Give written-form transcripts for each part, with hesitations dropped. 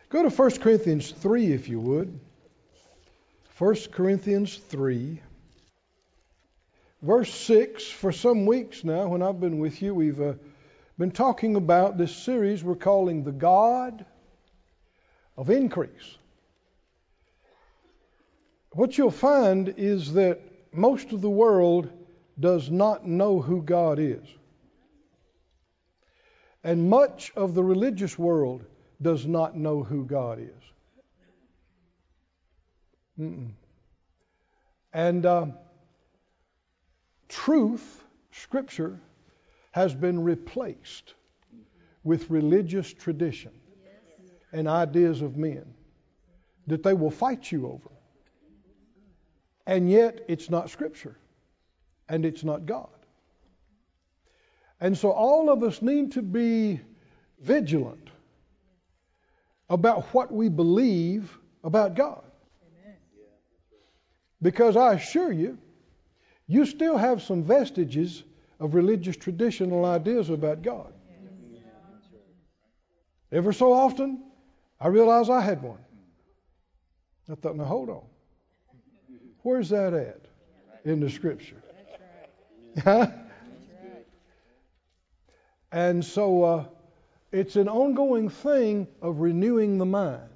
Go to 1 Corinthians 3 if you would. 1 Corinthians 3. Verse 6, for some weeks now when I've been with you, we've been talking about this series we're calling the God of Increase. What you'll find is that most of the world does not know who God is. And much of the religious world does not know who God is. And truth, Scripture, has been replaced with religious tradition and ideas of men that they will fight you over. And yet it's not Scripture and it's not God. And so all of us need to be vigilant about what we believe about God. Because I assure you, you still have some vestiges of religious traditional ideas about God. Ever so often, I realize I had one. I thought, now hold on. Where's that at in the Scripture? And so it's an ongoing thing of renewing the mind.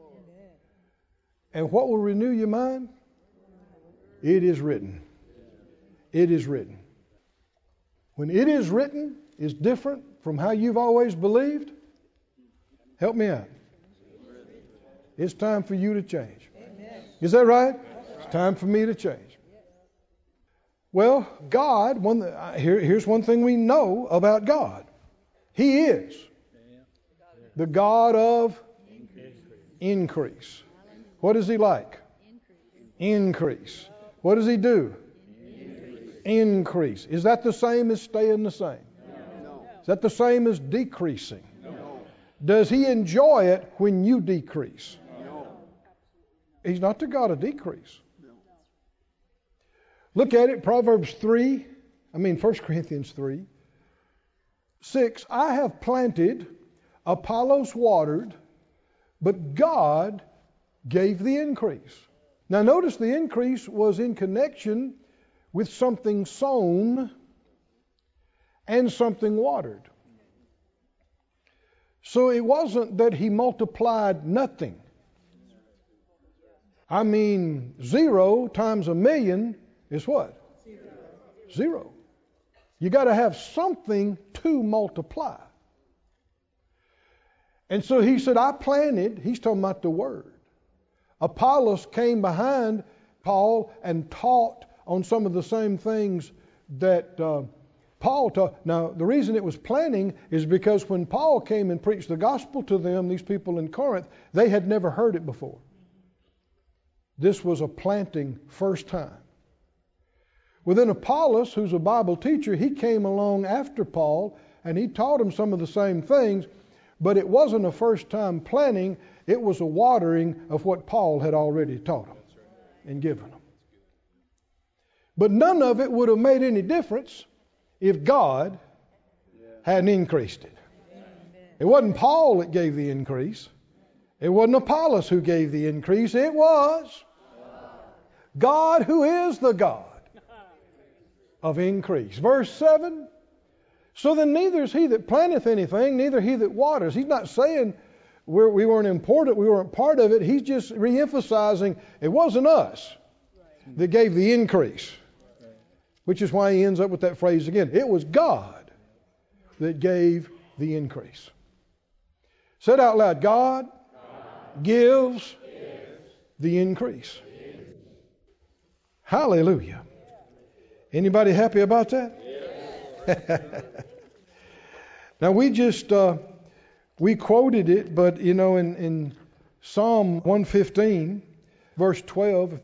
And what will renew your mind? It is written. It is written. When it is written is different from how you've always believed, help me out. It's time for you to change. Is that right? It's time for me to change. Well, God, here's one thing we know about God. He is the God of increase. What is He like? Increase. What does He do? Increase. Is that the same as staying the same? No. Is that the same as decreasing? No. Does He enjoy it when you decrease? No. He's not the God of decrease. No. Look at it, 1 Corinthians 3, 6. I have planted, Apollos watered, but God gave the increase. Now notice the increase was in connection with something sown and something watered. So it wasn't that He multiplied nothing. 0 times 1,000,000 is what? Zero. You got to have something to multiply. And so He said, I planted. He's talking about the Word. Apollos came behind Paul and taught on some of the same things that Paul taught. Now, the reason it was planting is because when Paul came and preached the gospel to them, these people in Corinth, they had never heard it before. This was a planting first time. Well, then Apollos, who's a Bible teacher, he came along after Paul and he taught them some of the same things, but it wasn't a first time planting, it was a watering of what Paul had already taught them and given them. But none of it would have made any difference if God hadn't increased it. It wasn't Paul that gave the increase. It wasn't Apollos who gave the increase. It was God, who is the God of increase. Verse 7. So then neither is he that planteth anything, neither he that waters. He's not saying we weren't important, we weren't part of it. He's just re-emphasizing it wasn't us that gave the increase. Which is why he ends up with that phrase again. It was God that gave the increase. Say it out loud. God gives the increase. Hallelujah. Anybody happy about that? Now we quoted it, but in Psalm 115, verse 12,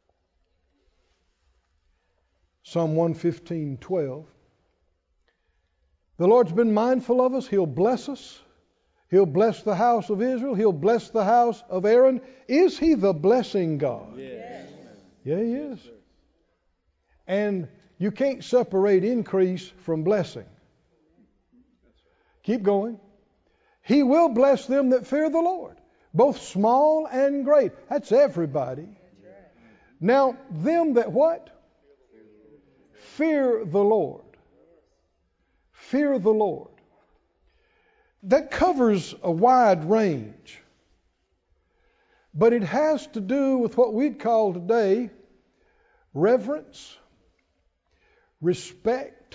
Psalm 115:12. The Lord's been mindful of us. He'll bless us. He'll bless the house of Israel. He'll bless the house of Aaron. Is He the blessing God? Yes. Yeah, He is. And you can't separate increase from blessing. Keep going. He will bless them that fear the Lord both small and great. That's everybody. Now, them that what? Fear the Lord. Fear the Lord. That covers a wide range. But it has to do with what we'd call today reverence, respect,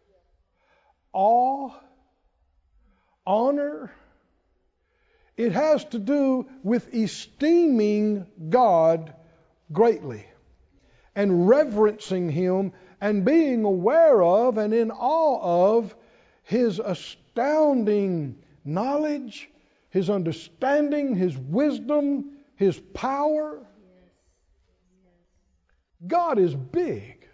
awe, honor. It has to do with esteeming God greatly and reverencing Him and being aware of and in awe of His astounding knowledge, His understanding, His wisdom, His power. God is big.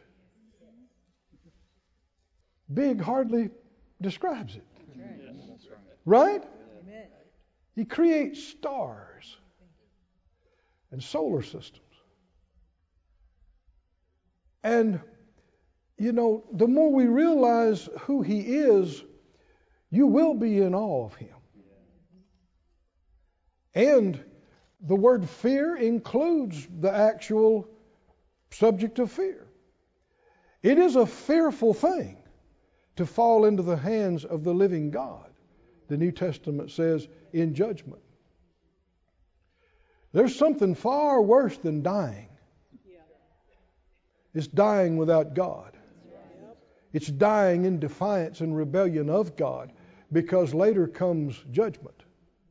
Big hardly describes it. Right? He creates stars and solar systems. And, you know, the more we realize who He is, you will be in awe of Him. And the word fear includes the actual subject of fear. It is a fearful thing to fall into the hands of the living God. The New Testament says in judgment. There's something far worse than dying. It's dying without God. It's dying in defiance and rebellion of God, because later comes judgment.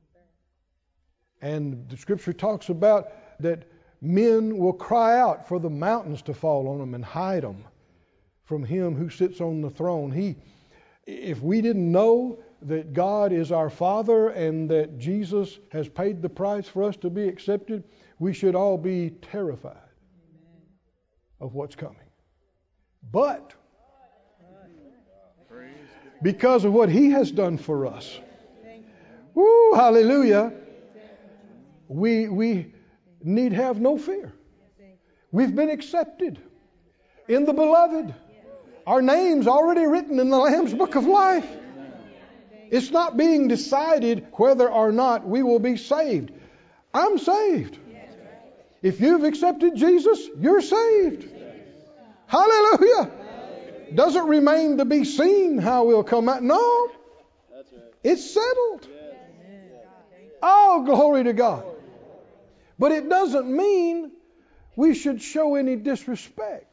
And the Scripture talks about that men will cry out for the mountains to fall on them and hide them from Him who sits on the throne. If we didn't know that God is our Father and that Jesus has paid the price for us to be accepted, we should all be terrified of what's coming. But because of what He has done for us, woo, hallelujah, we need have no fear. We've been accepted in the Beloved. Our name's already written in the Lamb's Book of Life. It's not being decided whether or not we will be saved. I'm saved. If you've accepted Jesus, you're saved. Hallelujah. Doesn't remain to be seen how we'll come out. No. It's settled. Oh, glory to God. But it doesn't mean we should show any disrespect.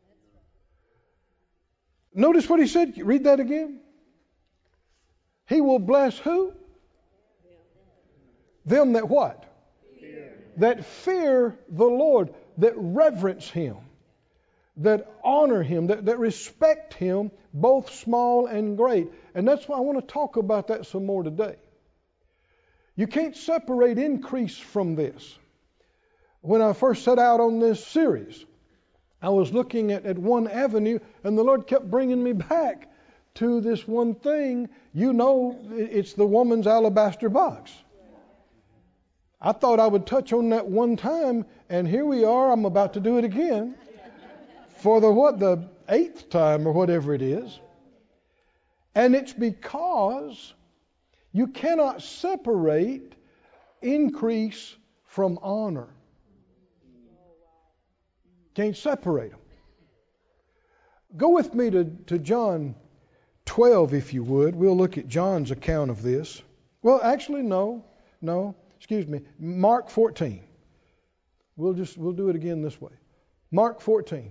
Notice what He said. Read that again. He will bless who? Them that what? That fear the Lord, that reverence Him, that honor Him, that respect Him, both small and great. And that's why I want to talk about that some more today. You can't separate increase from this. When I first set out on this series, I was looking at one avenue, and the Lord kept bringing me back to this one thing. You know, it's the woman's alabaster box. I thought I would touch on that one time, and here we are. I'm about to do it again for the 8th time or whatever it is. And it's because you cannot separate increase from honor. Can't separate them. Go with me to John 12, if you would. We'll look at John's account of this. Well, actually, no. Excuse me. Mark 14. We'll do it again this way. Mark 14.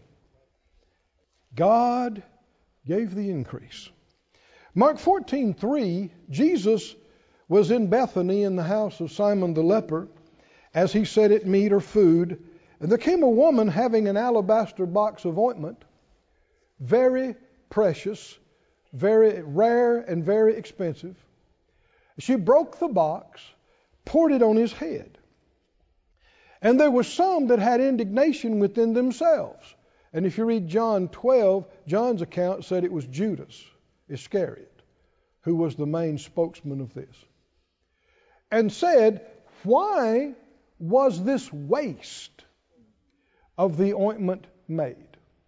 God gave the increase. Mark 14:3. Jesus was in Bethany in the house of Simon the leper, as he sat at meat or food. And there came a woman having an alabaster box of ointment, very precious, very rare and very expensive. She broke the box, poured it on His head. And there were some that had indignation within themselves. And if you read John 12, John's account said it was Judas Iscariot who was the main spokesman of this. And said, why was this waste of the ointment made?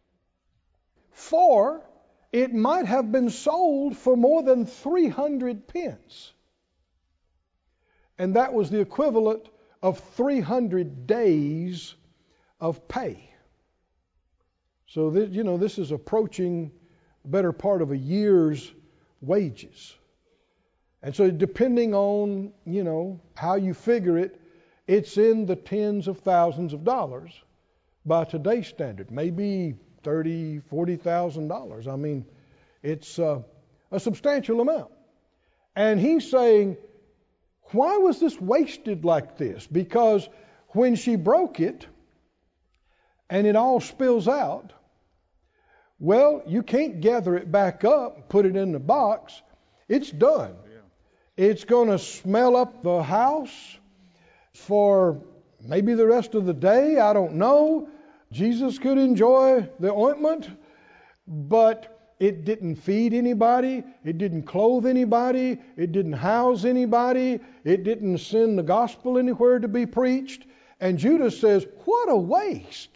For it might have been sold for more than 300 pence And that was the equivalent of 300 days of pay. So this is approaching the better part of a year's wages. And so depending on, how you figure it, it's in the tens of thousands of dollars by today's standard. Maybe $30,000, $40,000. I mean, it's a substantial amount. And he's saying, why was this wasted like this? Because when she broke it and it all spills out, well, you can't gather it back up, put it in the box. It's done. Yeah. It's going to smell up the house for maybe the rest of the day. I don't know. Jesus could enjoy the ointment, but it didn't feed anybody. It didn't clothe anybody. It didn't house anybody. It didn't send the gospel anywhere to be preached. And Judas says, what a waste.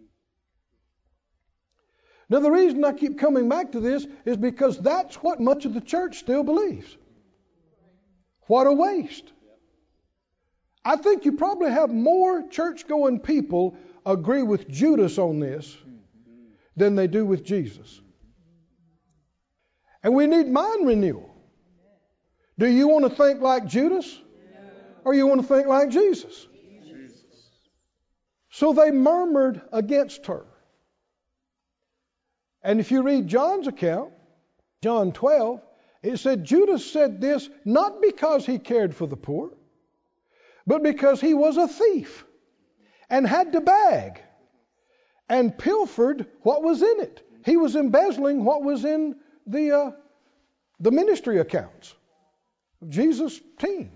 Now, the reason I keep coming back to this is because that's what much of the church still believes. What a waste. I think you probably have more church-going people agree with Judas on this than they do with Jesus. And we need mind renewal. Do you want to think like Judas? Or you want to think like Jesus? So they murmured against her. And if you read John's account, John 12, it said Judas said this not because he cared for the poor, but because he was a thief and had to bag and pilfered what was in it. He was embezzling what was in the ministry accounts of Jesus' team.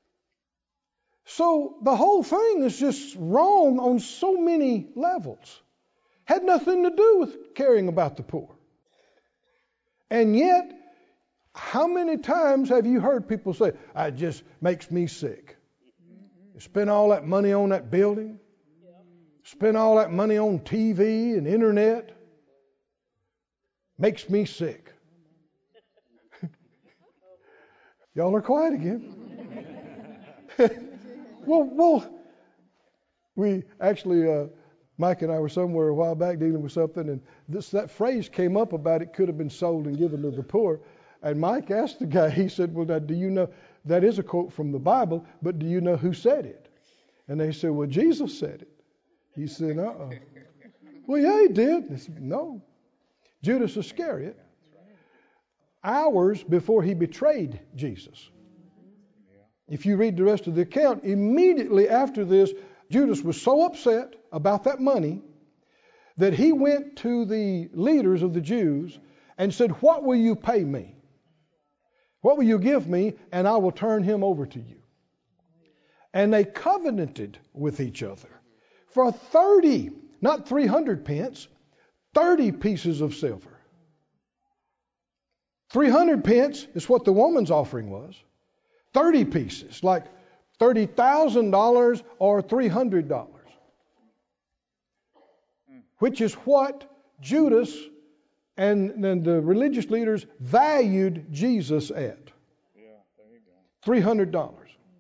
So the whole thing is just wrong on so many levels. Had nothing to do with caring about the poor. And yet, how many times have you heard people say, it just makes me sick. You spend all that money on that building. Spend all that money on TV and internet. Makes me sick. Y'all are quiet again. Well, we actually... Mike and I were somewhere a while back dealing with something, and that phrase came up about it could have been sold and given to the poor. And Mike asked the guy, he said, well, do you know, that is a quote from the Bible, but do you know who said it? And they said, well, Jesus said it. He said, Well, yeah, he did. They said, no. Judas Iscariot, hours before he betrayed Jesus. If you read the rest of the account, immediately after this, Judas was so upset about that money that he went to the leaders of the Jews and said, what will you pay me? What will you give me? And I will turn him over to you. And they covenanted with each other for 30, not 300 pence, 30 pieces of silver. 300 pence is what the woman's offering was. 30 pieces, like $30,000 or $300. Which is what Judas and the religious leaders valued Jesus at. $300.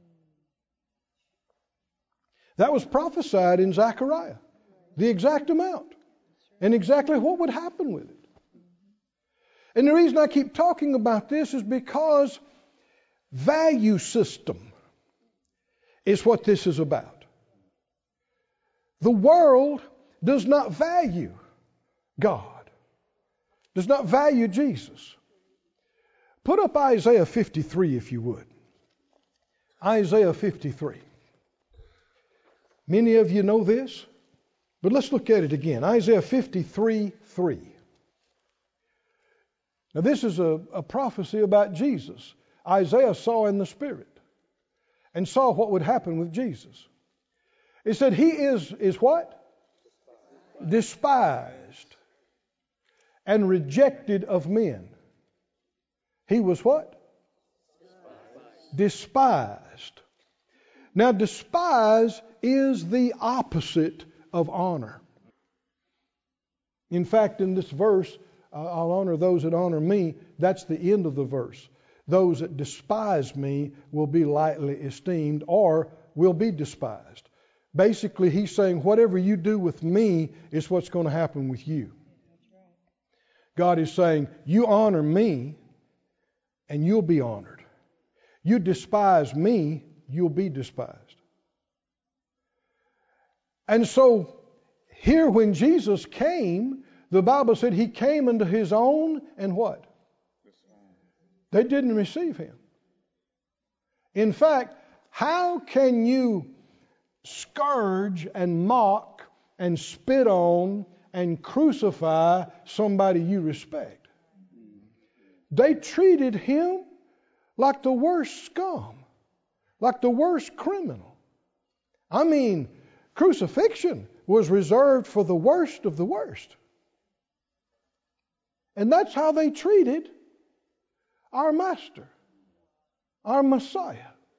That was prophesied in Zechariah. The exact amount. And exactly what would happen with it. And the reason I keep talking about this is because value system is what this is about. The world does not value God, does not value Jesus. Put up Isaiah 53 if you would. Isaiah 53. Many of you know this, but let's look at it again. Isaiah 53:3. Now this is a prophecy about Jesus. Isaiah saw in the Spirit and saw what would happen with Jesus. It said he is what? Despised and rejected of men. He was what? Despised. Now, despise is the opposite of honor. In fact, in this verse, I'll honor those that honor me. That's the end of the verse. Those that despise me will be lightly esteemed or will be despised. Basically, he's saying whatever you do with me is what's going to happen with you. God is saying, you honor me and you'll be honored. You despise me, you'll be despised. And so here when Jesus came, the Bible said he came unto his own and what? They didn't receive him. In fact, how can you scourge and mock and spit on and crucify somebody you respect? They treated him like the worst scum, like the worst criminal. I mean, crucifixion was reserved for the worst of the worst. And that's how they treated our Master, our Messiah.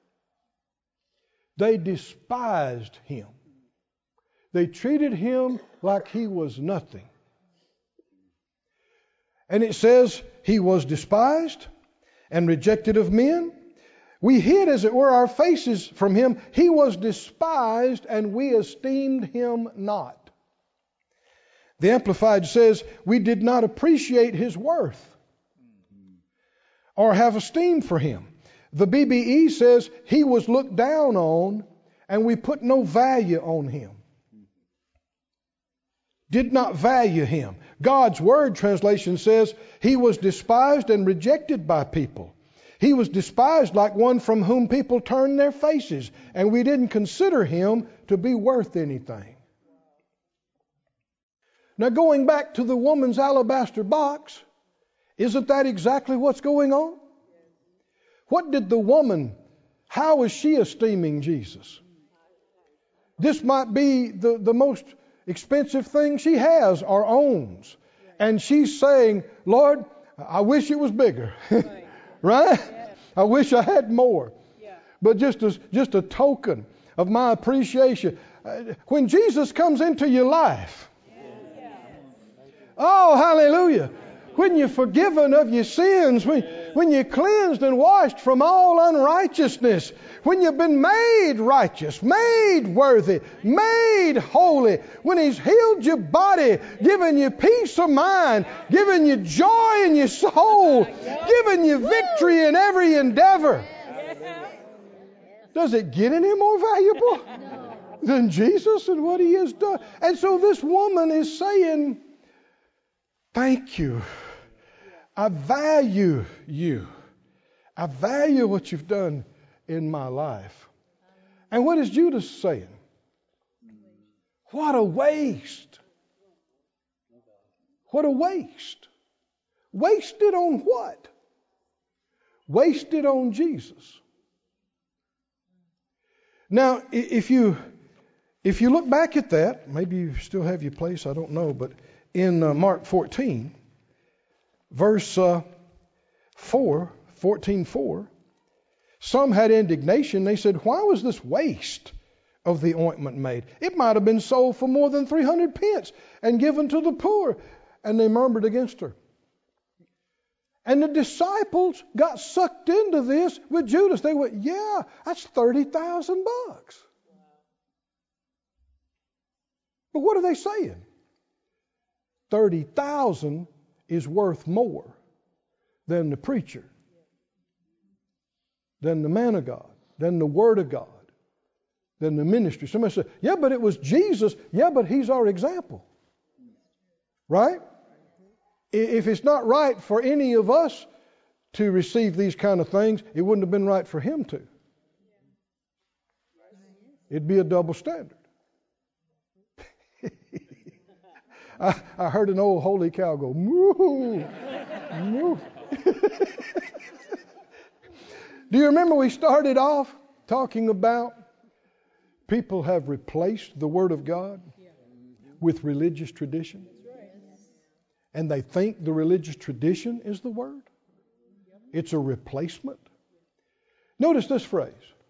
They despised him. They treated him like he was nothing. And it says he was despised and rejected of men. We hid, as it were, our faces from him. He was despised and we esteemed him not. The Amplified says we did not appreciate his worth or have esteem for him. The BBE says he was looked down on and we put no value on him. Did not value him. God's Word translation says he was despised and rejected by people. He was despised like one from whom people turned their faces, and we didn't consider him to be worth anything. Now, going back to the woman's alabaster box, isn't that exactly what's going on? What did the woman, how is she esteeming Jesus? This might be the most expensive thing she has or owns. And she's saying, Lord, I wish it was bigger. Right? Yeah. I wish I had more. Yeah. But just a token of my appreciation. When Jesus comes into your life, oh, hallelujah. When you're forgiven of your sins, when you're cleansed and washed from all unrighteousness, when you've been made righteous, made worthy, made holy, when He's healed your body, given you peace of mind, given you joy in your soul, given you victory in every endeavor. Does it get any more valuable than Jesus and what He has done? And so this woman is saying, thank you. I value you. I value what you've done in my life. And what is Judas saying? What a waste. What a waste. Wasted on what? Wasted on Jesus. Now, if you look back at that, maybe you still have your place, I don't know, but in Mark 14, verse 14:4, some had indignation. They said, why was this waste of the ointment made? It might have been sold for more than 300 pence and given to the poor. And they murmured against her. And the disciples got sucked into this with Judas. They went, yeah, that's $30,000. But what are they saying? 30,000 is worth more than the preacher, than the man of God, than the Word of God, than the ministry. Somebody said, yeah, but it was Jesus. Yeah, but He's our example. Right? If it's not right for any of us to receive these kind of things, it wouldn't have been right for Him to. It'd be a double standard. I heard an old holy cow go, moo, moo. Do you remember we started off talking about people have replaced the Word of God with religious tradition? And they think the religious tradition is the Word? It's a replacement. Notice this phrase.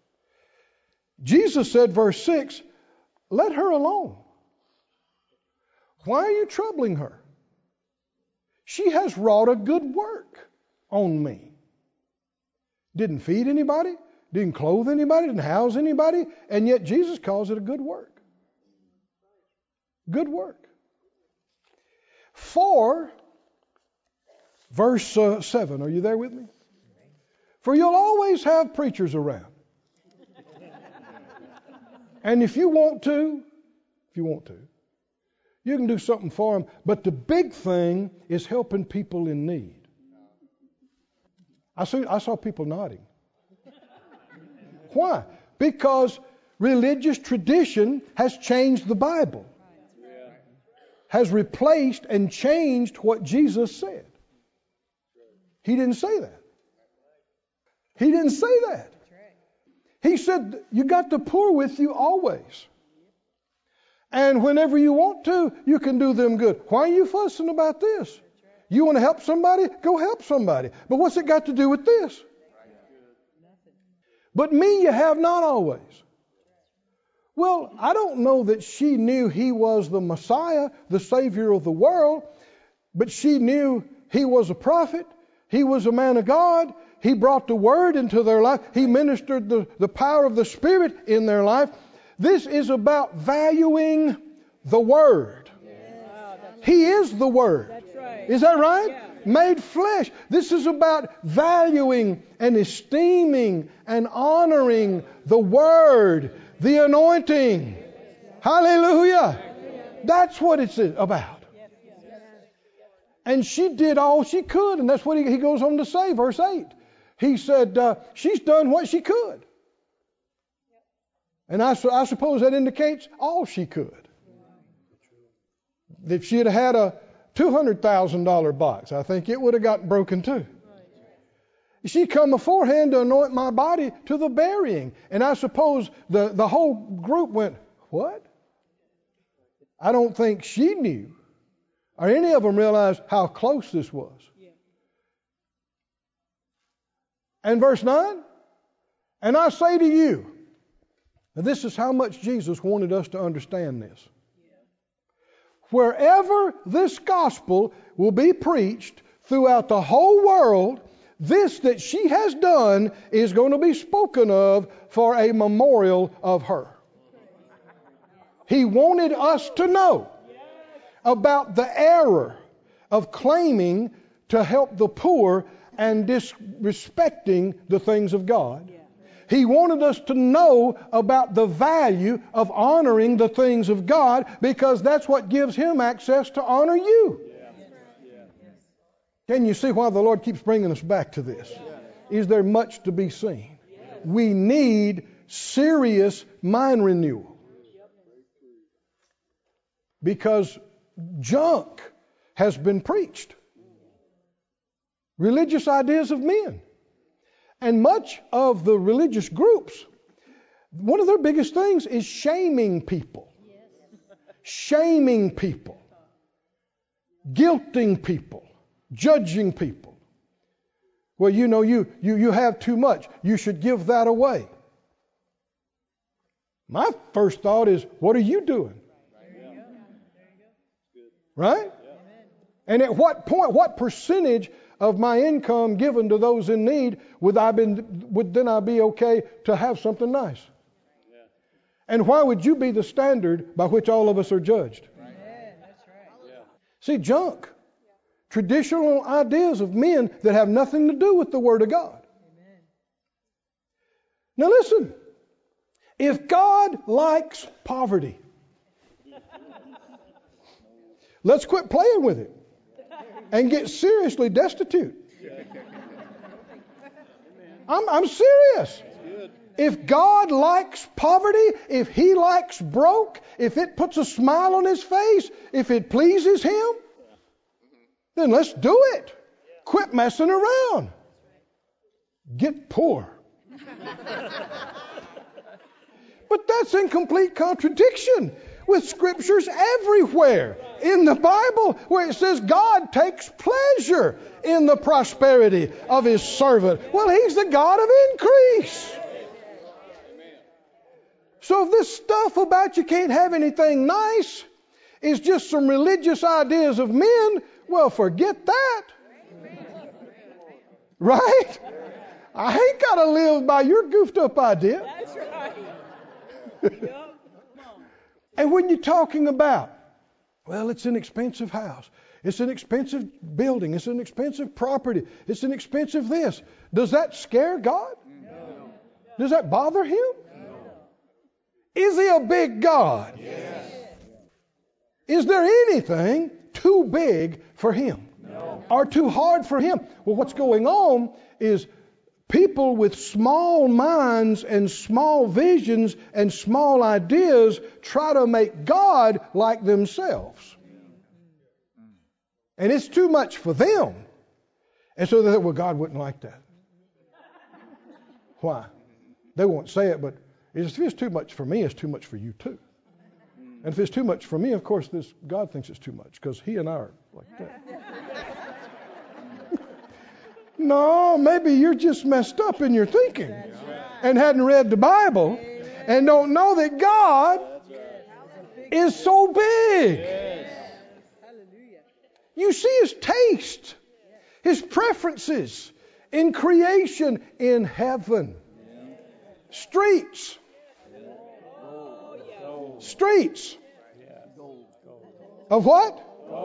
Jesus said, verse 6, let her alone. Why are you troubling her? She has wrought a good work on me. Didn't feed anybody, didn't clothe anybody, didn't house anybody, and yet Jesus calls it a good work. Good work. For, verse 7, are you there with me? For you'll always have preachers around. And if you want to, you can do something for them. But the big thing is helping people in need. I saw people nodding. Why? Because religious tradition has changed the Bible. Has replaced and changed what Jesus said. He didn't say that. He didn't say that. He said, you got the poor with you always. And whenever you want to, you can do them good. Why are you fussing about this? You want to help somebody? Go help somebody. But what's it got to do with this? But me you have not always. Well, I don't know that she knew he was the Messiah, the Savior of the world, but she knew he was a prophet. He was a man of God. He brought the Word into their life. He ministered the power of the Spirit in their life. This is about valuing the Word. He is the Word. Is that right? Yeah. Made flesh. This is about valuing and esteeming and honoring the Word, the anointing. Hallelujah. That's what it's about. And she did all she could, and that's what he goes on to say, verse 8. He said, she's done what she could. And I suppose that indicates all she could. If she had had a $200,000 box, I think it would have got broken too. She come beforehand to anoint my body to the burying. And I suppose the whole group went, what? I don't think she knew, or any of them realized how close this was. And verse 9, and I say to you, and this is how much Jesus wanted us to understand this. Wherever this gospel will be preached throughout the whole world, this that she has done is going to be spoken of for a memorial of her. He wanted us to know about the error of claiming to help the poor and disrespecting the things of God. He wanted us to know about the value of honoring the things of God, because that's what gives Him access to honor you. Can you see why the Lord keeps bringing us back to this? Is there much to be seen? We need serious mind renewal, because junk has been preached. Religious ideas of men. And much of the religious groups, one of their biggest things is shaming people. Shaming people. Guilting people. Judging people. Well, you know, you have too much. You should give that away. My first thought is, what are you doing? Right? And at what point, what percentage of my income given to those in need would then I be okay to have something nice? And why would you be the standard by which all of us are judged? See, junk. Traditional ideas of men that have nothing to do with the Word of God. Now listen. If God likes poverty, let's quit playing with it and get seriously destitute. I'm serious. If God likes poverty, if He likes broke, if it puts a smile on His face, if it pleases Him, then let's do it. Quit messing around. Get poor. But that's in complete contradiction with scriptures everywhere in the Bible where it says God takes pleasure in the prosperity of His servant. Well, He's the God of increase. So if this stuff about you can't have anything nice is just some religious ideas of men, well, forget that. Right? I ain't got to live by your goofed up idea. That's right. Yep. Come on. And when you're talking about, well, it's an expensive house. It's an expensive building. It's an expensive property. It's an expensive this. Does that scare God? No. Does that bother Him? No. Is He a big God? Yes. Is there anything too big for Him? No. Or too hard for Him? Well, what's going on is people with small minds and small visions and small ideas try to make God like themselves. And it's too much for them. And so they think, well, God wouldn't like that. Why? They won't say it, but if it's too much for me, it's too much for you too. And if it's too much for me, of course, God thinks it's too much because He and I are like that. No, maybe you're just messed up in your thinking and hadn't read the Bible and don't know that God is so big. You see His taste, His preferences in creation in heaven. Streets. Streets. Of what?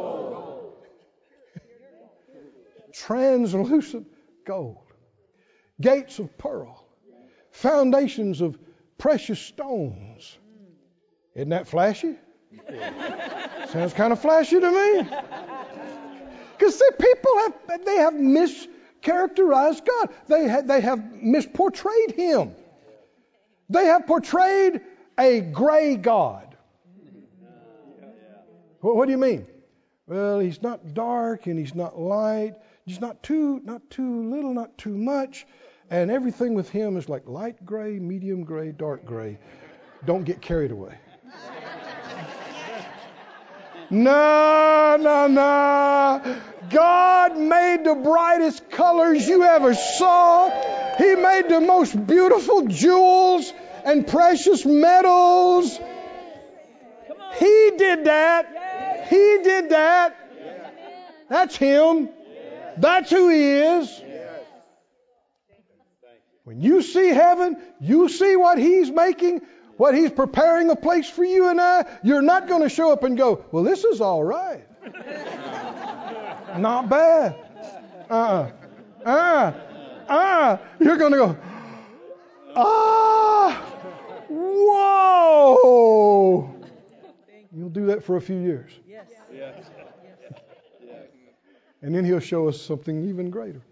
Translucent gold. Gates of pearl. Foundations of precious stones. Isn't that flashy? Sounds kind of flashy to me. Because see, people have mischaracterized God. They have misportrayed Him. They have portrayed a gray God. What do you mean? Well, He's not dark and He's not light. He's not too little, not too much. And everything with Him is like light gray, medium gray, dark gray. Don't get carried away. No. God made the brightest colors you ever saw. He made the most beautiful jewels and precious metals. He did that. He did that. That's Him. That's who He is. When you see heaven, you see what He's making, what He's preparing a place for you and I. You're not going to show up and go, well, this is all right. Not bad. You're going to go, whoa. You'll do that for a few years. Yes. And then He'll show us something even greater.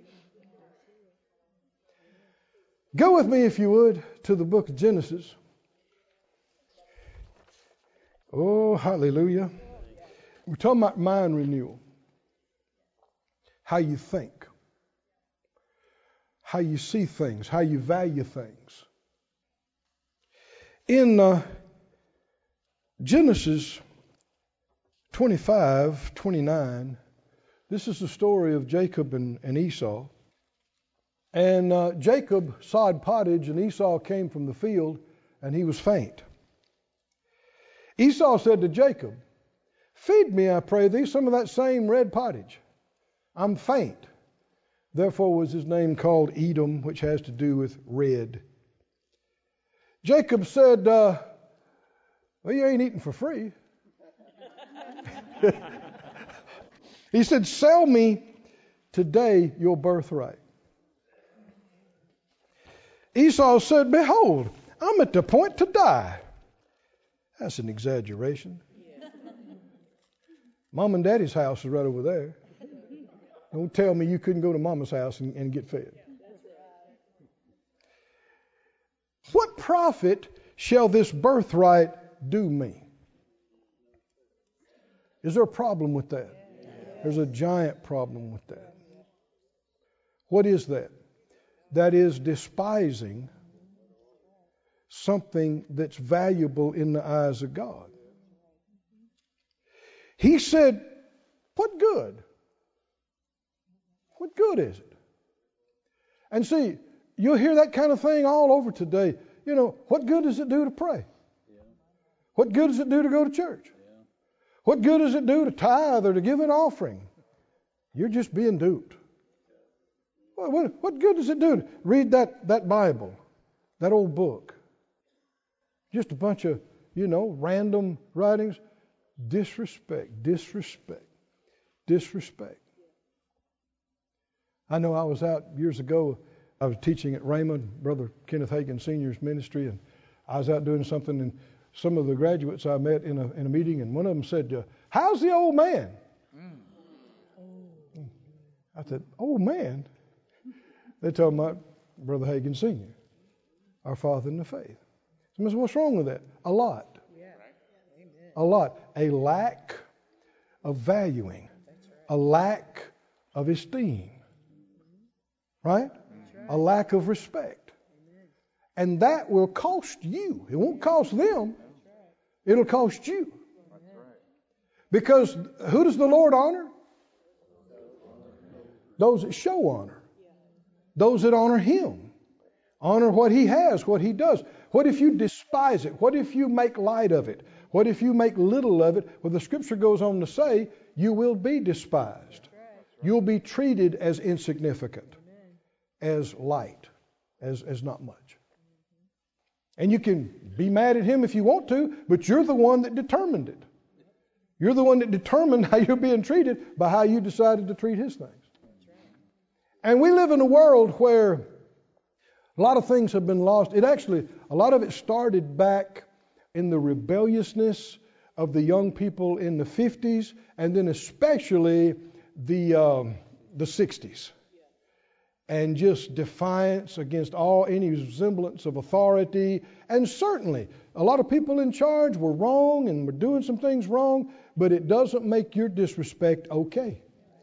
Go with me, if you would, to the book of Genesis. Oh, hallelujah. We're talking about mind renewal. How you think. How you see things. How you value things. In Genesis 25:29, this is the story of Jacob and Esau. And Jacob sawed pottage, and Esau came from the field, and he was faint. Esau said to Jacob, feed me, I pray thee, some of that same red pottage. I'm faint. Therefore was his name called Edom, which has to do with red. Jacob said, well, you ain't eating for free. He said, sell me today your birthright. Esau said, behold, I'm at the point to die. That's an exaggeration. Mom and Daddy's house is right over there. Don't tell me you couldn't go to Mama's house and get fed. What profit shall this birthright do me? Is there a problem with that? There's a giant problem with that. What is that? That is despising something that's valuable in the eyes of God. He said, what good? What good is it? And see, you'll hear that kind of thing all over today. You know, what good does it do to pray? What good does it do to go to church? What good does it do to tithe or to give an offering? You're just being duped. What good does it do? Read that Bible, that old book. Just a bunch of, random writings. Disrespect. I know I was out years ago. I was teaching at Raymond, Brother Kenneth Hagin Sr.'s ministry, and I was out doing something, and some of the graduates I met in a meeting, and one of them said, "How's the old man?" I said, "Old man?" They're talking about Brother Hagin Sr., our father in the faith. So I said, "What's wrong with that?" A lot. A lot. A lack of valuing. A lack of esteem. Right? A lack of respect. And that will cost you. It won't cost them. It'll cost you. Because who does the Lord honor? Those that show honor. Those that honor Him. Honor what He has, what He does. What if you despise it? What if you make light of it? What if you make little of it? Well, the Scripture goes on to say, you will be despised. You'll be treated as insignificant, as light, as not much. And you can be mad at Him if you want to, but you're the one that determined it. You're the one that determined how you're being treated by how you decided to treat His things. And we live in a world where a lot of things have been lost. A lot of it started back in the rebelliousness of the young people in the 50s, and then especially the 60s. And just defiance against any semblance of authority. And certainly, a lot of people in charge were wrong and were doing some things wrong, but it doesn't make your disrespect okay.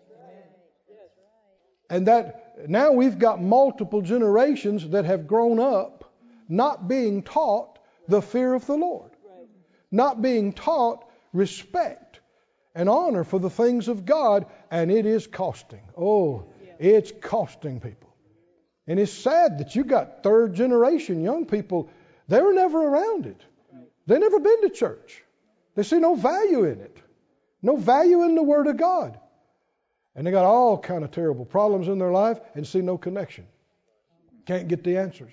And that now we've got multiple generations that have grown up not being taught the fear of the Lord, not being taught respect and honor for the things of God, and it is costing. Oh, it's costing people. And it's sad that you got third generation young people, they were never around it. They never been to church. They see no value in it. No value in the Word of God. And they got all kind of terrible problems in their life and see no connection. Can't get the answers.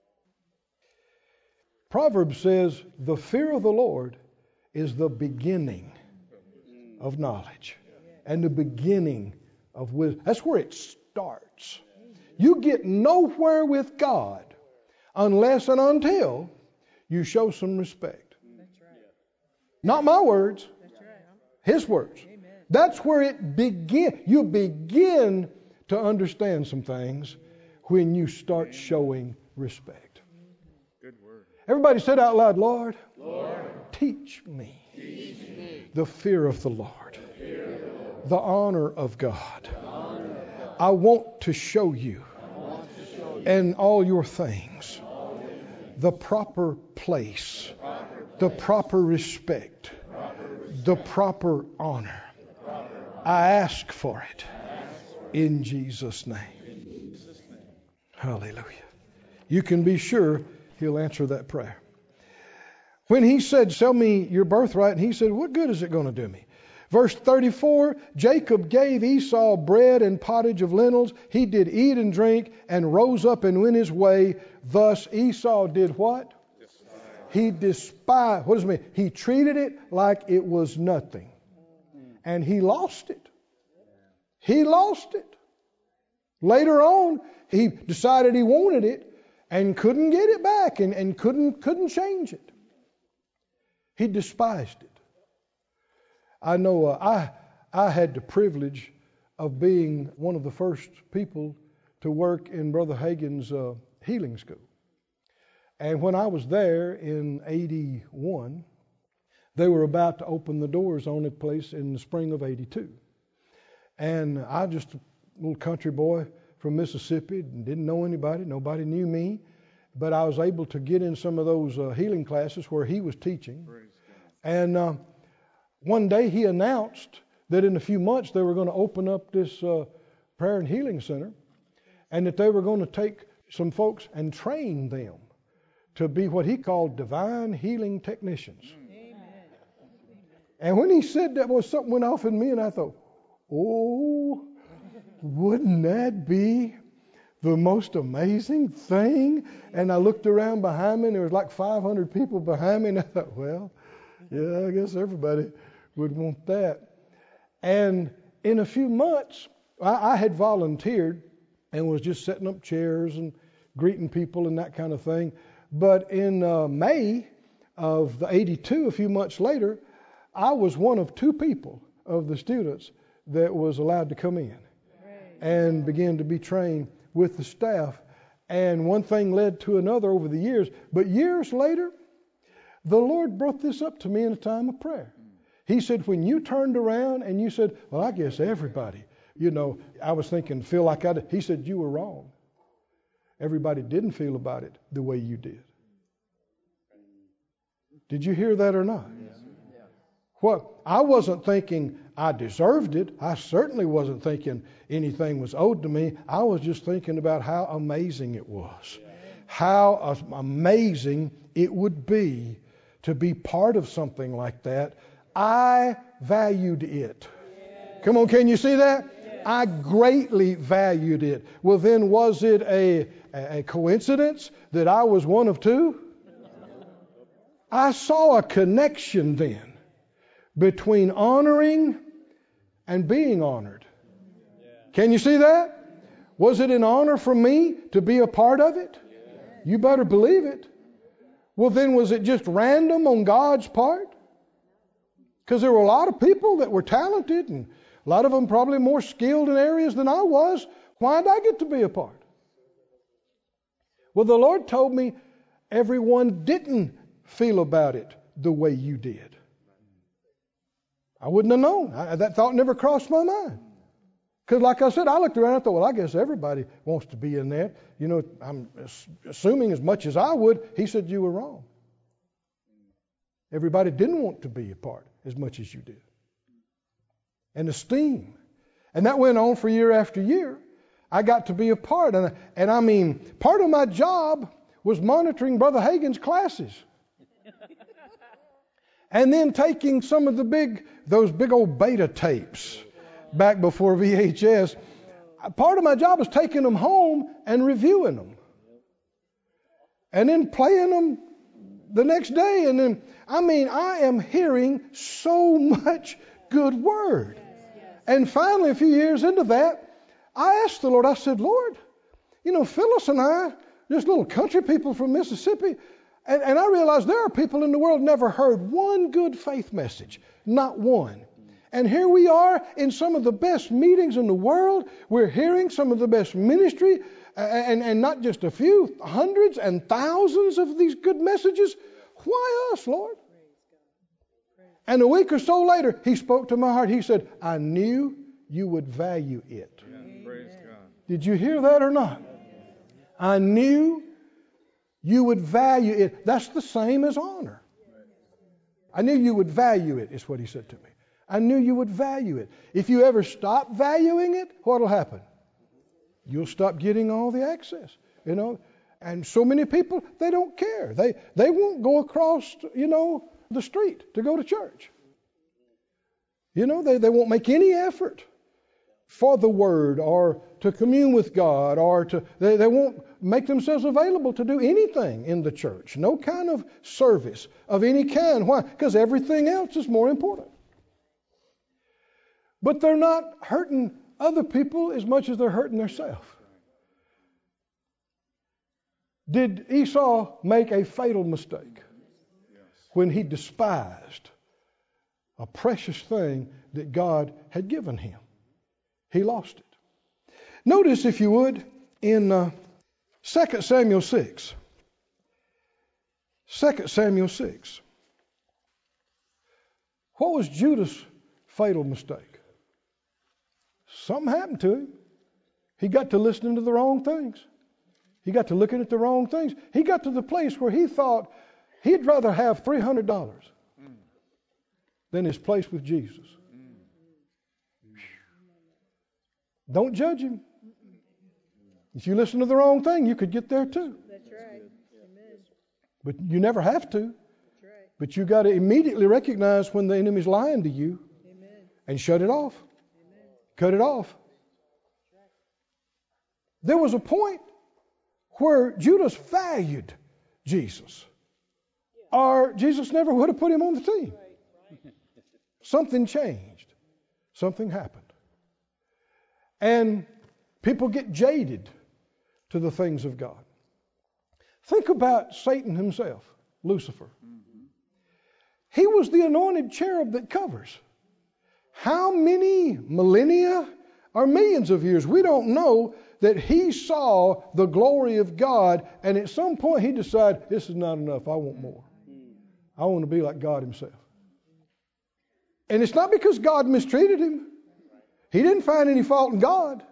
Proverbs says, the fear of the Lord is the beginning of knowledge and the beginning of wisdom. That's where it starts. You get nowhere with God unless and until you show some respect. Not my words, His words. That's where it begins. You begin to understand some things when you start showing respect. Good word. Everybody said out loud, Lord, Lord, teach me the fear of the Lord, the honor of God. I want to show you in all your things the proper place, the proper respect, the proper honor. I ask for it in Jesus' name. Hallelujah. You can be sure He'll answer that prayer. When He said, sell me your birthright, and he said, what good is it going to do me? Verse 34, Jacob gave Esau bread and pottage of lentils. He did eat and drink and rose up and went his way. Thus Esau did what? He despised. What does it mean? He treated it like it was nothing. And he lost it. He lost it. Later on, he decided he wanted it and couldn't get it back and couldn't change it. He despised it. I know I had the privilege of being one of the first people to work in Brother Hagin's healing school. And when I was there in 81, they were about to open the doors on a place in the spring of 82. And I just a little country boy from Mississippi, didn't know anybody, nobody knew me, but I was able to get in some of those healing classes where he was teaching. And one day he announced that in a few months they were going to open up this prayer and healing center, and that they were going to take some folks and train them to be what he called divine healing technicians. And when he said that, something went off in me, and I thought, oh, wouldn't that be the most amazing thing. And I looked around behind me, and there was like 500 people behind me. And I thought, well, yeah, I guess everybody would want that. And in a few months, I had volunteered and was just setting up chairs and greeting people and that kind of thing. But in May of the 82, a few months later, I was one of 2 people of the students that was allowed to come in and begin to be trained with the staff. And one thing led to another over the years. But years later, the Lord brought this up to me in a time of prayer. He said, when you turned around and you said, well, I guess everybody, I was thinking, feel like I did. He said, you were wrong. Everybody didn't feel about it the way you did. Did you hear that or not? Well, I wasn't thinking I deserved it. I certainly wasn't thinking anything was owed to me. I was just thinking about how amazing it was. How amazing it would be to be part of something like that. I valued it. Come on, can you see that? I greatly valued it. Well, then was it a coincidence that I was one of 2? I saw a connection then between honoring and being honored. Can you see that? Was it an honor for me to be a part of it? You better believe it. Well, then was it just random on God's part? Because there were a lot of people that were talented, and a lot of them probably more skilled in areas than I was. Why did I get to be a part? Well, the Lord told me everyone didn't feel about it the way you did. I wouldn't have known. That thought never crossed my mind. Because like I said, I looked around and I thought, well, I guess everybody wants to be in that. I'm assuming as much as I would. He said, you were wrong. Everybody didn't want to be a part as much as you did. And esteem. And that went on for year after year. I got to be a part. And I mean, part of my job was monitoring Brother Hagin's classes. And then taking some of those big old beta tapes back before VHS. Part of my job was taking them home and reviewing them. And then playing them the next day. And then, I am hearing so much good word. And finally, a few years into that, I asked the Lord, I said, Lord, Phyllis and I, just little country people from Mississippi, and I realized there are people in the world never heard one good faith message. Not one. And here we are in some of the best meetings in the world. We're hearing some of the best ministry, and not just a few, hundreds and thousands of these good messages. Why us, Lord? And a week or so later, He spoke to my heart. He said, I knew you would value it. Yeah, praise God. Did you hear that or not? I knew you would value it. That's the same as honor. I knew you would value it, is what He said to me. I knew you would value it. If you ever stop valuing it, what will happen? You'll stop getting all the access, And so many people, they don't care. They won't go across, the street to go to church. They won't make any effort for the Word or to commune with God or they won't make themselves available to do anything in the church. No kind of service of any kind. Why? Because everything else is more important. But they're not hurting other people as much as they're hurting themselves. Did Esau make a fatal mistake when he despised a precious thing that God had given him? He lost it. Notice, if you would, in 2 Samuel 6. 2 Samuel 6. What was Judah's fatal mistake? Something happened to him. He got to listening to the wrong things. He got to looking at the wrong things. He got to the place where he thought he'd rather have $300 than his place with Jesus. Don't judge him. If you listen to the wrong thing, you could get there too. That's right. Amen. But you never have to. That's right. But you got to immediately recognize when the enemy's lying to you. Amen. And shut it off. Amen. Cut it off. there was a point where Judas valued Jesus, or Jesus never would have put him on the team. Something changed. Something happened. And people get jaded to the things of God. Think about Satan himself, Lucifer. He was the anointed cherub that covers. How many millennia or millions of years, we don't know, that he saw the glory of God, and at some point he decided, this is not enough, I want more. I want to be like God himself. And it's not because God mistreated him. He didn't find any fault in God.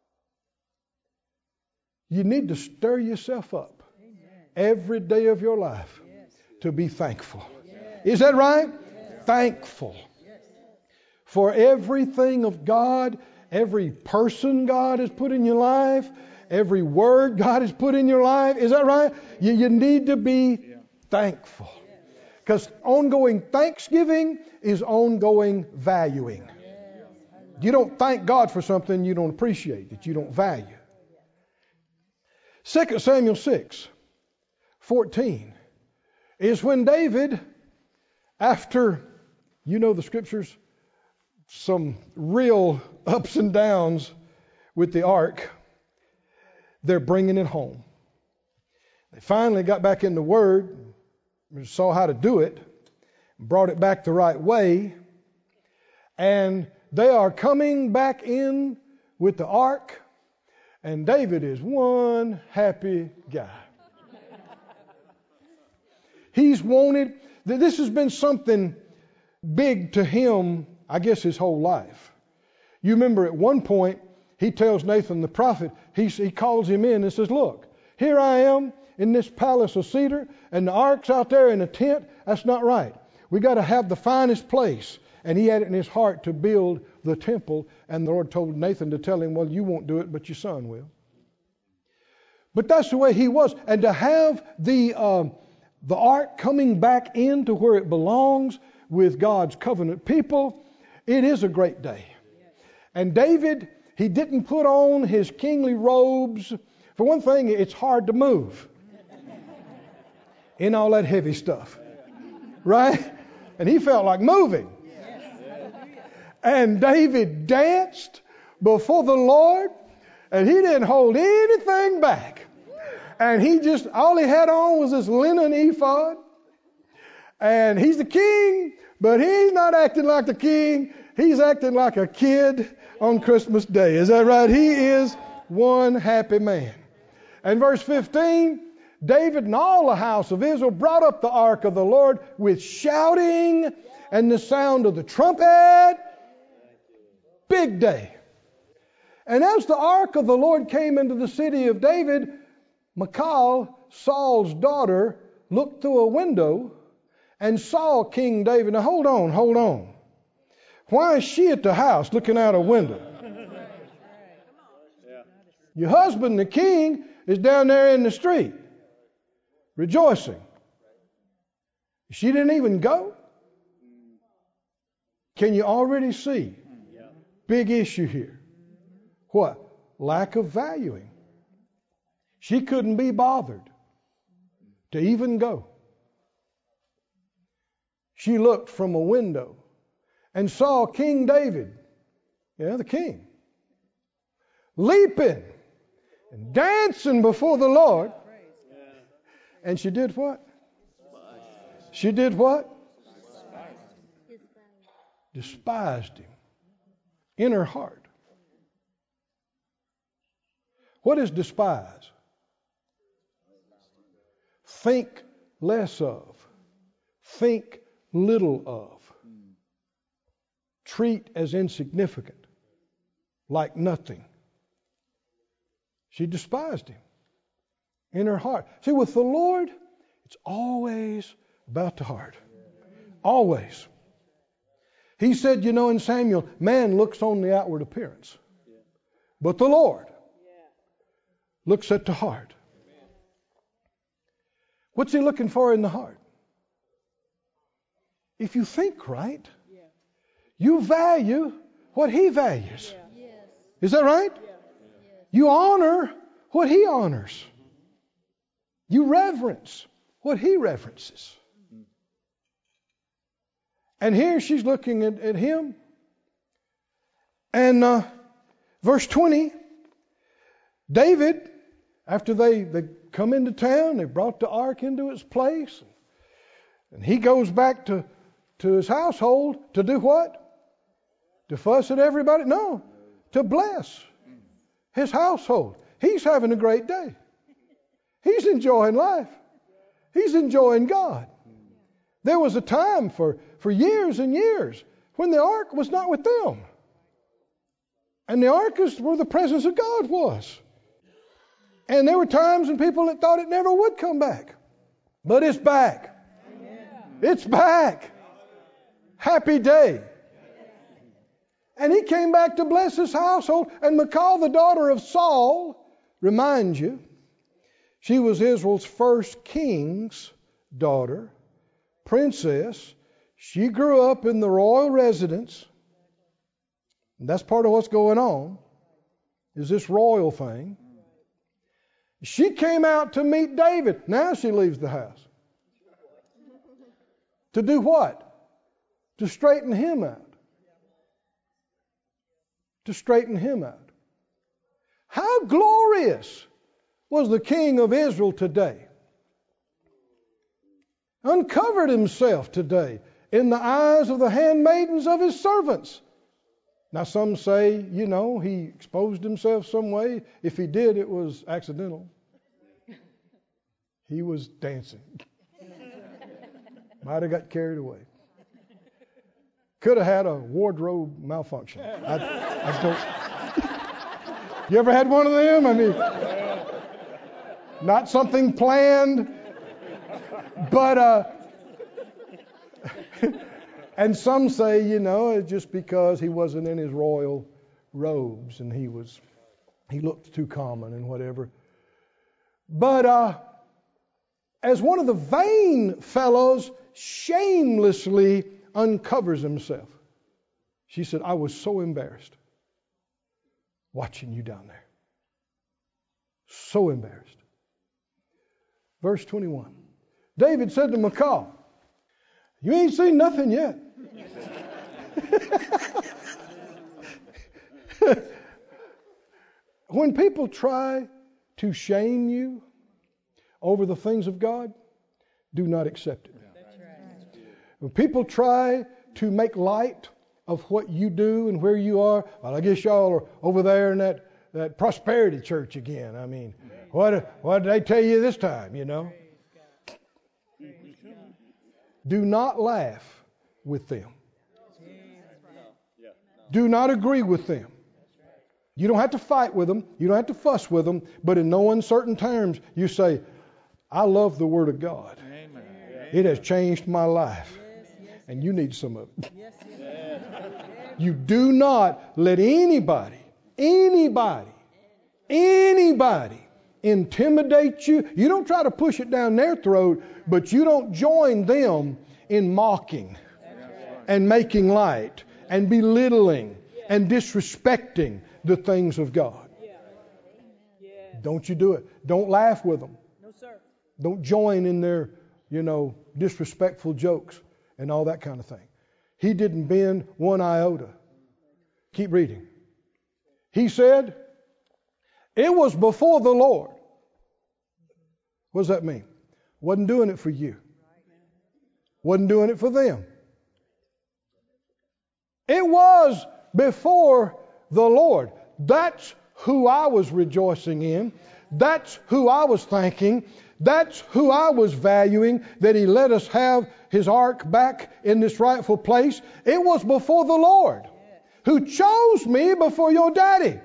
You need to stir yourself up every day of your life to be thankful. Is that right? Thankful for everything of God, every person God has put in your life, every word God has put in your life. Is that right? You need to be thankful. Because ongoing thanksgiving is ongoing valuing. You don't thank God for something you don't appreciate, that you don't value. 2 Samuel 6:14 is when David, after, you know the scriptures, some real ups and downs with the ark, they're bringing it home. They finally got back in the Word, saw how to do it, brought it back the right way, and they are coming back in with the ark, and David is one happy guy. He's wanted, this has been something big to him, I guess, his whole life. You remember at one point, he tells Nathan the prophet, he calls him in and says, look, here I am in this palace of cedar, and the ark's out there in a tent. That's not right. We got to have the finest place. And he had it in his heart to build the temple, and the Lord told Nathan to tell him, well, you won't do it, but your son will. But that's the way he was. And to have the ark coming back into where it belongs with God's covenant people, it is a great day. And David, he didn't put on his kingly robes. For one thing, it's hard to move in all that heavy stuff. Right? And he felt like moving. And David danced before the Lord, and he didn't hold anything back. And all he had on was this linen ephod. And he's the king, but he's not acting like the king. He's acting like a kid on Christmas Day. Is that right? He is one happy man. And verse 15, David and all the house of Israel brought up the ark of the Lord with shouting and the sound of the trumpet. Big day. And as the ark of the Lord came into the city of David, Michal, Saul's daughter, looked through a window and saw King David. Now hold on. Why is she at the house looking out a window? Your husband, the king, is down there in the street rejoicing. She didn't even go. Can you already see? Big issue here. What? Lack of valuing. She couldn't be bothered to even go. She looked from a window and saw King David, the king, leaping and dancing before the Lord. And she did what? She did what? Despised him in her heart. What is despise? Think less of. Think little of. Treat as insignificant. Like nothing. She despised him in her heart. See, with the Lord, it's always about the heart. Always. He said, in Samuel, man looks on the outward appearance. But the Lord looks at the heart. What's he looking for in the heart? If you think right, you value what he values. Is that right? You honor what He honors. You reverence what He reverences. And here she's looking at him. And verse 20, David, after they come into town, they brought the ark into its place. And he goes back to his household to do what? To fuss at everybody? No, to bless his household. He's having a great day. He's enjoying life. He's enjoying God. There was a time for years and years when the ark was not with them. And the ark is where the presence of God was. And there were times when people that thought it never would come back. But it's back. It's back. Happy day. And he came back to bless his household. And Michal, the daughter of Saul, remind you, she was Israel's first king's daughter, princess. She grew up in the royal residence. And that's part of what's going on, is this royal thing. She came out to meet David. Now she leaves the house. To do what? To straighten him out. To straighten him out. How glorious was the king of Israel today? Uncovered himself today in the eyes of the handmaidens of his servants. Now some say, he exposed himself some way. If he did, it was accidental. He was dancing. Might have got carried away. Could have had a wardrobe malfunction. I don't. You ever had one of them? I mean, not something planned, but and some say, it's just because he wasn't in his royal robes and he looked too common and whatever. But as one of the vain fellows shamelessly uncovers himself, she said, I was so embarrassed watching you down there. So embarrassed. Verse 21. David said to Michal, you ain't seen nothing yet. When people try to shame you over the things of God, do not accept it. When people try to make light of what you do and where you are, well, I guess y'all are over there in that prosperity church again. I mean, what did they tell you this time, Do not laugh with them. Do not agree with them. You don't have to fight with them. You don't have to fuss with them. But in no uncertain terms, you say, I love the Word of God. Amen. It has changed my life. And you need some of it. You do not let anybody intimidate you. You don't try to push it down their throat, but you don't join them in mocking and making light and belittling and disrespecting the things of God. Don't you do it. Don't laugh with them. No, sir. Don't join in their, disrespectful jokes and all that kind of thing. He didn't bend one iota. Keep reading. He said, it was before the Lord. What does that mean? Wasn't doing it for you. Wasn't doing it for them. It was before the Lord. That's who I was rejoicing in. That's who I was thanking. That's who I was valuing, that He let us have His ark back in this rightful place. It was before the Lord who chose me before your daddy.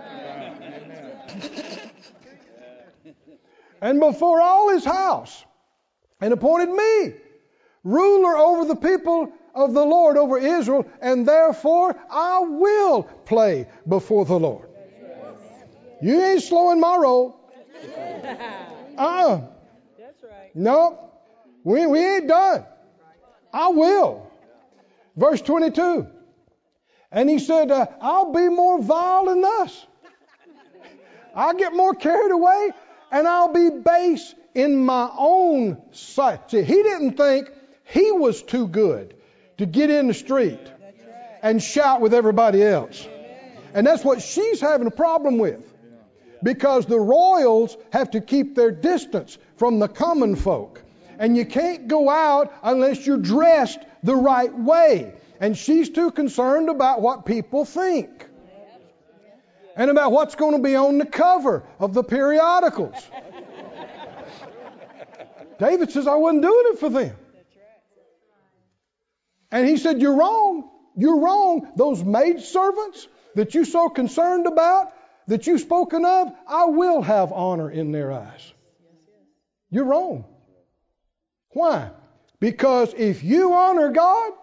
And before all His house, and appointed me ruler over the people of the Lord, over Israel, and therefore I will play before the Lord. You ain't slowing my roll. That's right. No, we ain't done. I will. Verse 22. And he said, I'll be more vile than thus. I'll get more carried away and I'll be base in my own sight. See, he didn't think he was too good to get in the street and shout with everybody else. And that's what she's having a problem with. Because the royals have to keep their distance from the common folk. And you can't go out unless you're dressed the right way. And she's too concerned about what people think. And about what's going to be on the cover of the periodicals. David says, I wasn't doing it for them. And he said, you're wrong. You're wrong. Those maidservants that you're so concerned about, that you've spoken of, I will have honor in their eyes. You're wrong. Why? Because if you honor God,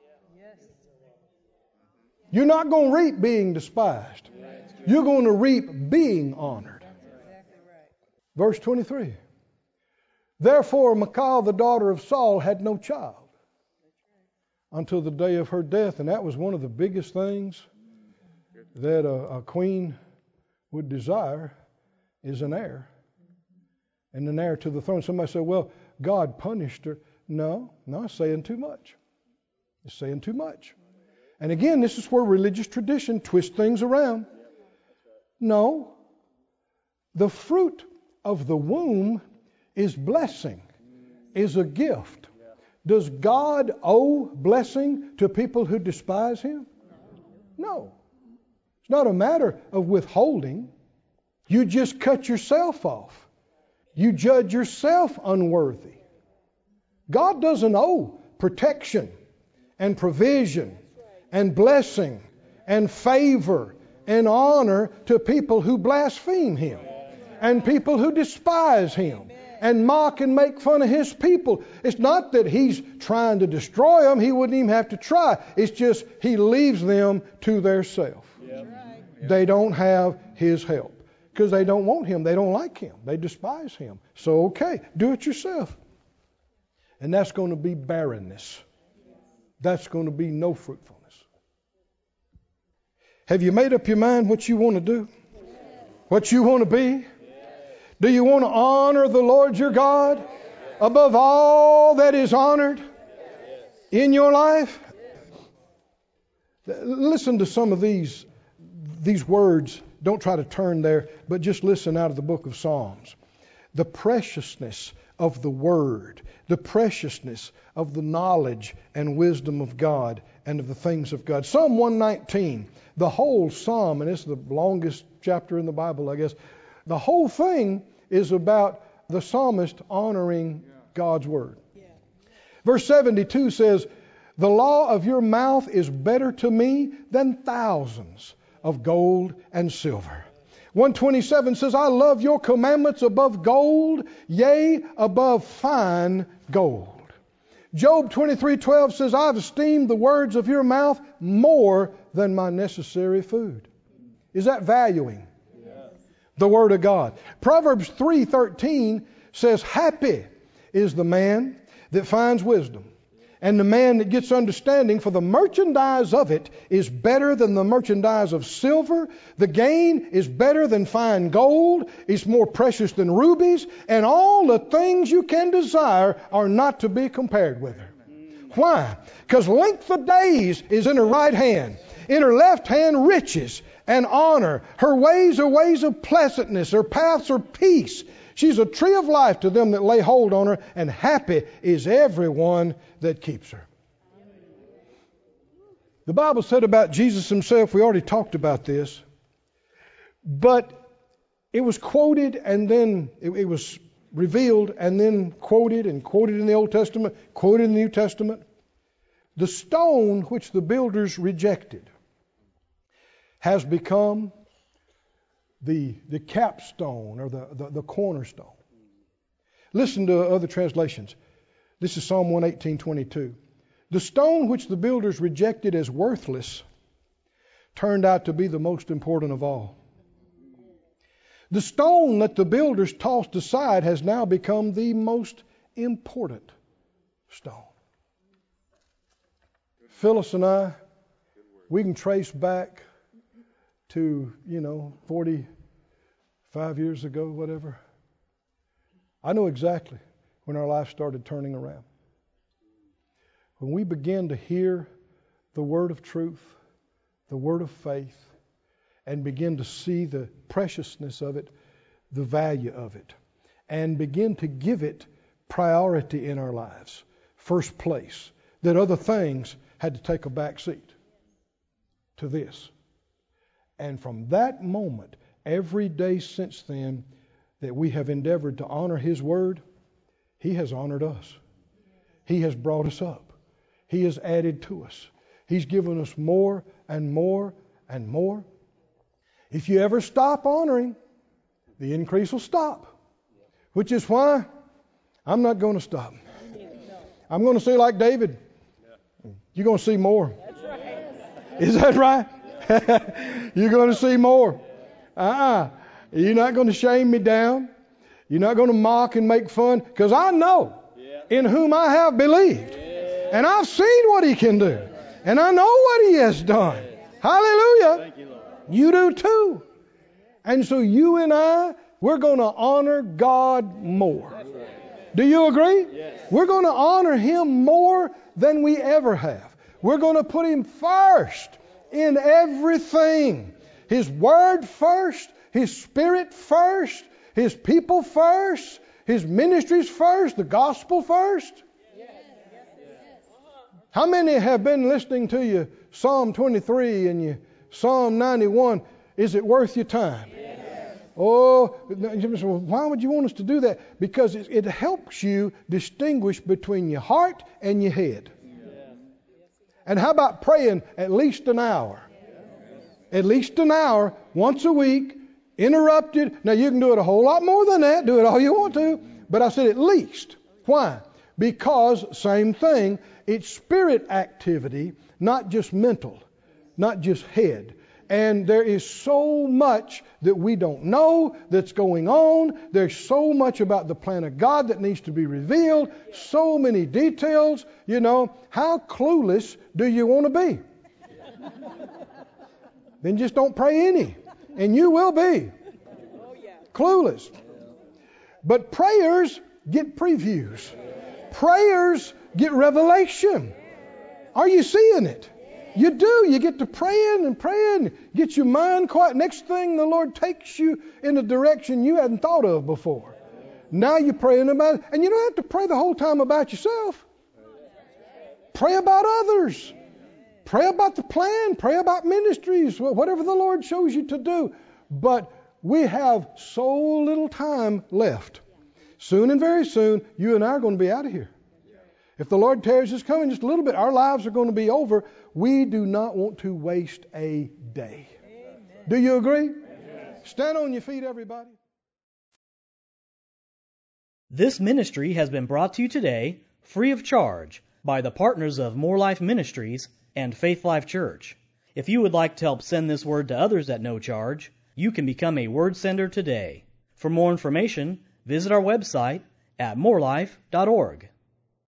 you're not going to reap being despised. You're going to reap being honored. Verse 23. Therefore, Michal, the daughter of Saul, had no child until the day of her death. And that was one of the biggest things that a queen would desire, is an heir. And an heir to the throne. Somebody said, well, God punished her. No, it's saying too much. It's saying too much. And again, this is where religious tradition twists things around. No, the fruit of the womb is blessing, is a gift. Does God owe blessing to people who despise Him? No. It's not a matter of withholding. You just cut yourself off. You judge yourself unworthy. God doesn't owe protection and provision and blessing and favor and honor to people who blaspheme Him and people who despise Him and mock and make fun of His people. It's not that He's trying to destroy them. He wouldn't even have to try. It's just He leaves them to their self. They don't have His help because they don't want Him. They don't like Him. They despise Him. So, okay, do it yourself. And that's going to be barrenness. That's going to be no fruitfulness. Have you made up your mind what you want to do? What you want to be? Do you want to honor the Lord your God above all that is honored in your life? Listen to some of these words. Don't try to turn there, but just listen out of the book of Psalms. The preciousness of the Word, the preciousness of the knowledge and wisdom of God and of the things of God. Psalm 119, the whole psalm, and it's the longest chapter in the Bible, I guess. The whole thing is about the psalmist honoring God's Word. Verse 72 says, the law of your mouth is better to me than thousands of gold and silver. 127 says, I love your commandments above gold, yea, above fine gold. Job 23:12 says, I've esteemed the words of your mouth more than my necessary food. Is that valuing the Word of God? Proverbs 3:13 says, happy is the man that finds wisdom, and the man that gets understanding, for the merchandise of it is better than the merchandise of silver. The gain is better than fine gold. It's more precious than rubies. And all the things you can desire are not to be compared with her. Why? Because length of days is in her right hand. In her left hand, riches and honor. Her ways are ways of pleasantness. Her paths are peace. She's a tree of life to them that lay hold on her, and happy is everyone that keeps her. The Bible said about Jesus Himself, we already talked about this, but it was quoted and then it was revealed and then quoted and quoted in the Old Testament, quoted in the New Testament. The stone which the builders rejected has become the capstone or the cornerstone. Listen to other translations. This is Psalm 118:22. The stone which the builders rejected as worthless turned out to be the most important of all. The stone that the builders tossed aside has now become the most important stone. Phyllis and I, we can trace back to, 45 5 years ago, whatever. I know exactly when our life started turning around. When we began to hear the word of truth, the word of faith, and begin to see the preciousness of it, the value of it, and begin to give it priority in our lives, first place, that other things had to take a back seat to this. And from that moment, every day since then, that we have endeavored to honor His word, He has honored us. He has brought us up. He has added to us. He's given us more and more and more. If you ever stop honoring, the increase will stop. Which is why I'm not going to stop. I'm going to see like David. You're going to see more. Is that right? You're going to see more. You're not going to shame me down. You're not going to mock and make fun. Because I know in whom I have believed. And I've seen what He can do. And I know what He has done. Hallelujah. Thank you, Lord. You do too. And so you and I, we're going to honor God more. Do you agree? Yes. We're going to honor Him more than we ever have. We're going to put Him first in everything. His Word first, His Spirit first, His people first, His ministries first, the gospel first. How many have been listening to you Psalm 23 and you Psalm 91? Is it worth your time? Yes. Oh, why would you want us to do that? Because it helps you distinguish between your heart and your head. Yes. And how about praying at least an hour? Yes. At least an hour, once a week, interrupted. Now you can do it a whole lot more than that. Do it all you want to. But I said at least. Why? Because, same thing, it's spirit activity, not just mental, not just head. And there is so much that we don't know that's going on. There's so much about the plan of God that needs to be revealed. So many details. You know, how clueless do you want to be? Then just don't pray any. And you will be clueless. But prayers get previews. Prayers get revelation. Are you seeing it? You do. You get to praying and praying. Get your mind quiet. Next thing, the Lord takes you in a direction you hadn't thought of before. Now you're praying about it. And you don't have to pray the whole time about yourself. Pray about others. Pray about the plan. Pray about ministries. Whatever the Lord shows you to do. But we have so little time left. Soon and very soon, you and I are going to be out of here. If the Lord tarries His coming just a little bit, our lives are going to be over. We do not want to waste a day. Amen. Do you agree? Amen. Stand on your feet, everybody. This ministry has been brought to you today, free of charge, by the partners of More Life Ministries and Faith Life Church. If you would like to help send this word to others at no charge, you can become a word sender today. For more information, visit our website at morelife.org.